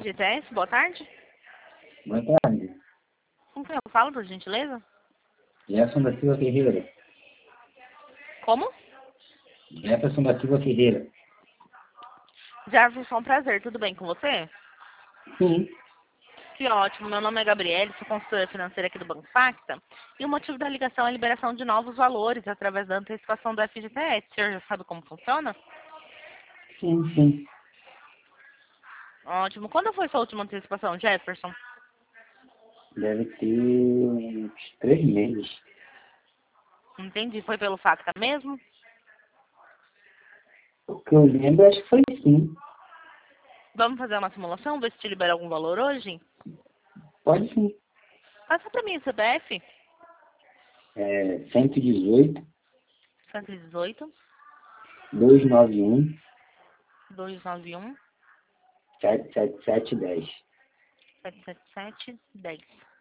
FGTS, boa tarde. Boa tarde. Com quem eu falo, por gentileza? Jefferson da Silva Ferreira. Como? Jefferson da Silva Ferreira. Jefferson, prazer, tudo bem com você? Sim. Que ótimo, meu nome é Gabriele, sou consultora financeira aqui do Banco Facta. E o motivo da ligação é a liberação de novos valores através da antecipação do FGTS. O senhor já sabe como funciona? Sim. Ótimo. Quando foi sua última antecipação, Jefferson? Deve ter uns 3 meses. Entendi. Foi pelo Facta mesmo? O que eu lembro, acho que foi sim. Vamos fazer uma simulação, ver se te libera algum valor hoje? Pode sim. Passa pra mim o CPF. 118 118 291 291 777 10. 777 10.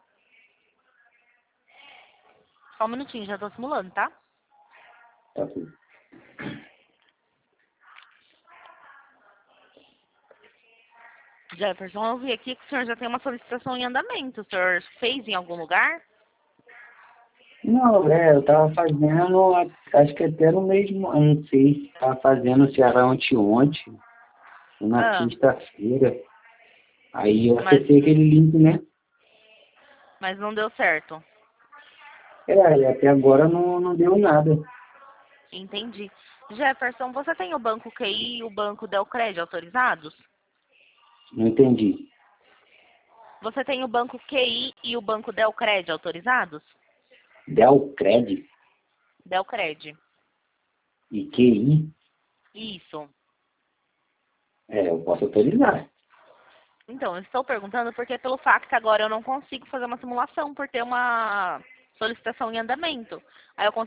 Só um minutinho, já tô simulando, tá? Tá tudo. Jefferson, eu vi aqui que o senhor já tem uma solicitação em andamento. O senhor fez em algum lugar? Não, eu tava fazendo, acho que até no mesmo, eu não sei se tava fazendo, se era anteontem, ou na Ah, quinta-feira. Aí eu mas, acessei aquele link, né? mas não deu certo. E até agora não deu nada. Entendi. Jefferson, você tem o banco QI e o banco Delcred autorizados? Não entendi. Você tem o banco QI e o banco Delcred autorizados? Delcred Delcred. e QI, Isso. eu posso autorizar. Então, eu estou perguntando porque pelo Facta agora eu não consigo fazer uma simulação por ter uma solicitação em andamento. Aí eu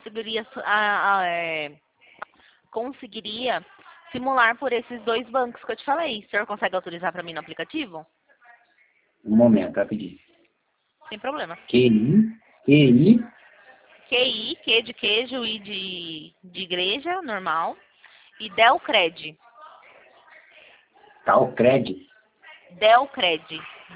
conseguiria simular por esses dois bancos que eu te falei. O senhor consegue autorizar para mim no aplicativo? Um momento, rapidinho. Sem problema. QI, QI, Q de queijo e de igreja, normal. E Delcred. Talcred. Delcred.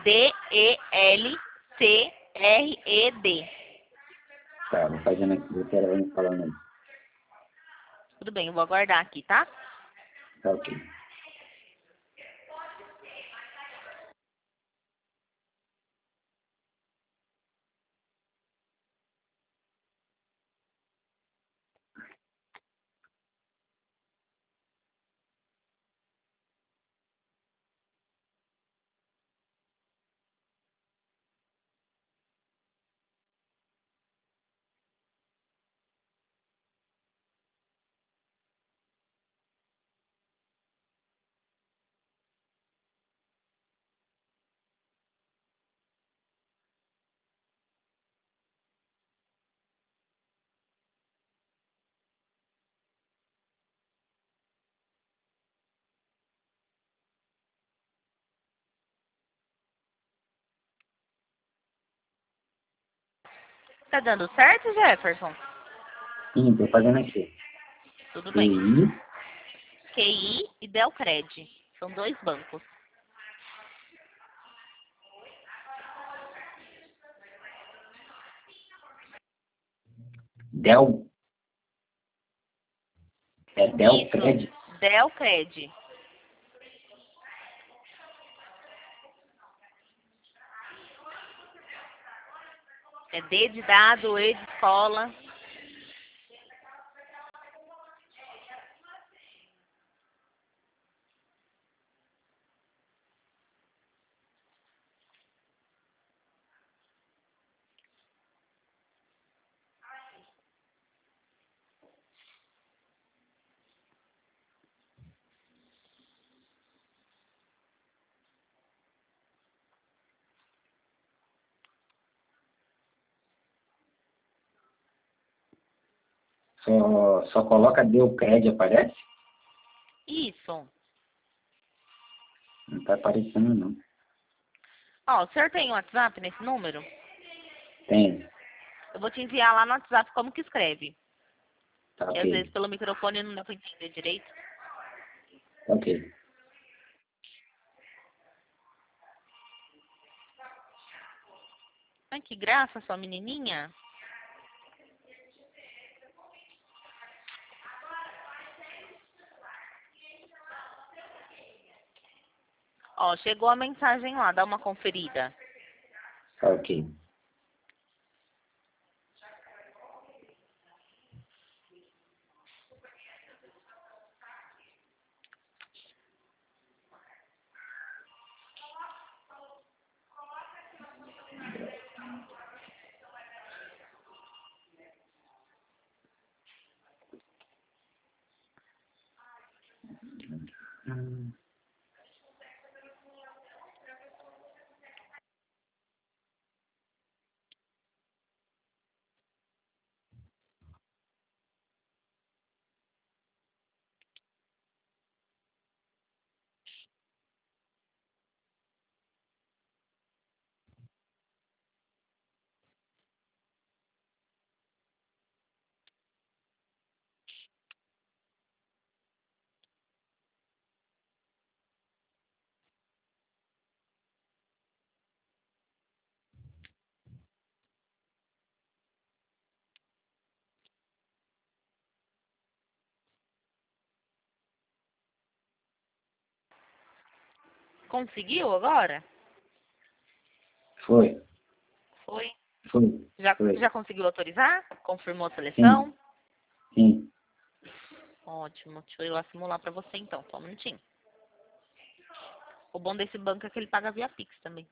Delcred. Tá, vou fazendo aqui, eu quero falando aí. Tudo bem, eu vou aguardar aqui, tá? Tá ok. Tá dando certo, Jefferson? Sim, tô fazendo aqui. Tudo bem. QI, QI e Delcred. São dois bancos. Del, Isso. Delcred. Delcred. É D de dado, E de escola. Só coloca Delcred, aparece? Isso. Não tá aparecendo, não. Ó, o senhor tem um WhatsApp nesse número? Tem. Eu vou te enviar lá no WhatsApp como que escreve. Tá Que às vezes ok. pelo microfone não dá pra entender direito. Tá ok. Ai, que graça, sua menininha. Ó, chegou a mensagem lá, dá uma conferida. Tá ok. Conseguiu agora? Foi. Foi. Foi. Foi. Já conseguiu autorizar? Confirmou a seleção? Sim. Ótimo. Deixa eu ir lá simular pra você então. Só um minutinho. O bom desse banco é que ele paga via Pix também.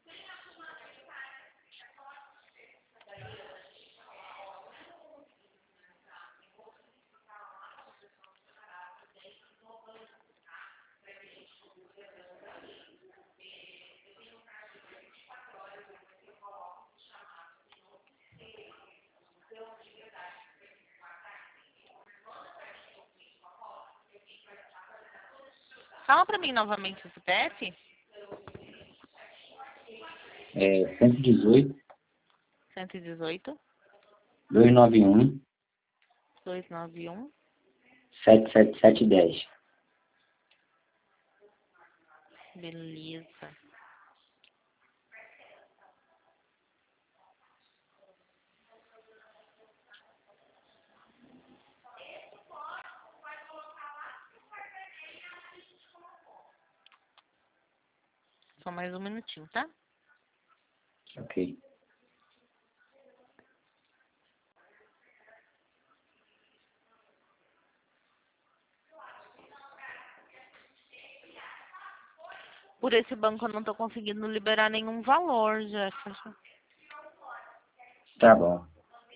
Fala pra mim novamente o CPF. 118, 118 291, 291. 77710. Beleza. Só mais um minutinho, tá? Ok. Por esse banco eu não tô conseguindo liberar nenhum valor, Jefferson. Tá bom.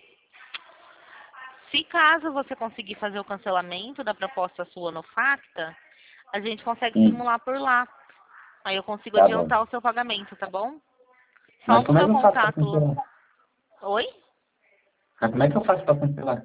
Se caso você conseguir fazer o cancelamento da proposta sua no Facta, a gente consegue Sim. simular por lá. Aí eu consigo Tá bom. adiantar o seu pagamento, tá bom? Mas Salva o como é meu que eu faço pra contato. cancelar? Oi? Mas como é que eu faço pra cancelar?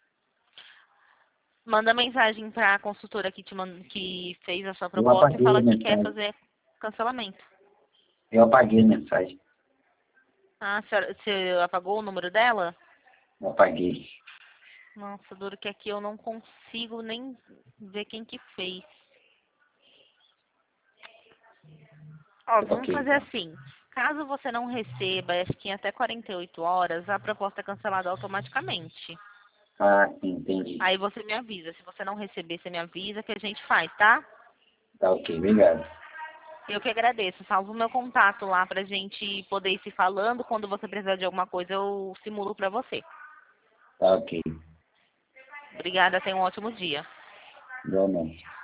Manda mensagem pra consultora que fez a sua Eu proposta e apaguei a fala que quer mensagem. fazer cancelamento. Eu apaguei a mensagem. Ah, você apagou o número dela? Eu apaguei. Nossa, duro que aqui eu não consigo nem ver quem que fez. Ó, vamos Ok, fazer então. assim. Caso você não receba, acho que em até 48 horas, a proposta é cancelada automaticamente. Ah, sim, entendi. Aí você me avisa. Se você não receber, você me avisa que a gente faz, tá? Tá ok, obrigado. Eu que agradeço. Salvo o meu contato lá pra gente poder ir se falando. Quando você precisar de alguma coisa, eu simulo pra você. Tá ok. Obrigada, tenha um ótimo dia. Igualmente.